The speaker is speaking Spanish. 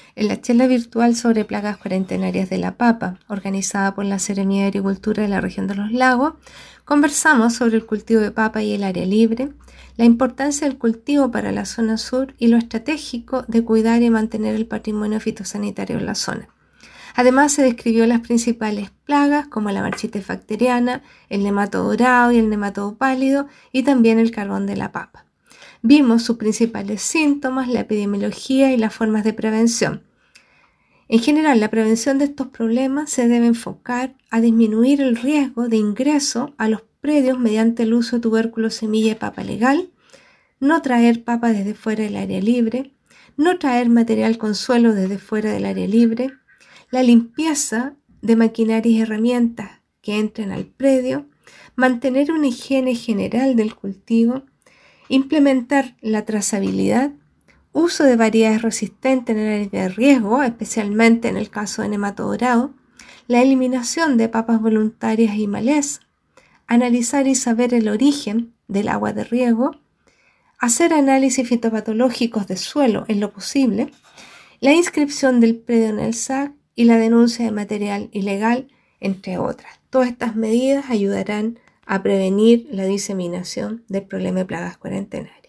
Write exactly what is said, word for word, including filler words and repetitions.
En la charla virtual sobre plagas cuarentenarias de la papa, organizada por la Seremía de Agricultura de la región de los Lagos, conversamos sobre el cultivo de papa y el área libre, la importancia del cultivo para la zona sur y lo estratégico de cuidar y mantener el patrimonio fitosanitario en la zona. Además, se describió las principales plagas como la marchites bacteriana, el nematodo dorado y el nematodo pálido y también el carbón de la papa. Vimos sus principales síntomas, la epidemiología y las formas de prevención. En general, la prevención de estos problemas se debe enfocar a disminuir el riesgo de ingreso a los predios mediante el uso de tubérculo semilla de papa legal, no traer papa desde fuera del área libre, no traer material con suelo desde fuera del área libre, la limpieza de maquinaria y herramientas que entren al predio, mantener una higiene general del cultivo, implementar la trazabilidad, uso de variedades resistentes en el área de riesgo, especialmente en el caso de nematodo dorado, la eliminación de papas voluntarias y maleza, analizar y saber el origen del agua de riego, hacer análisis fitopatológicos de suelo en lo posible, la inscripción del predio en el S A C y la denuncia de material ilegal, entre otras. Todas estas medidas ayudarán a prevenir la diseminación del problema de plagas cuarentenarias.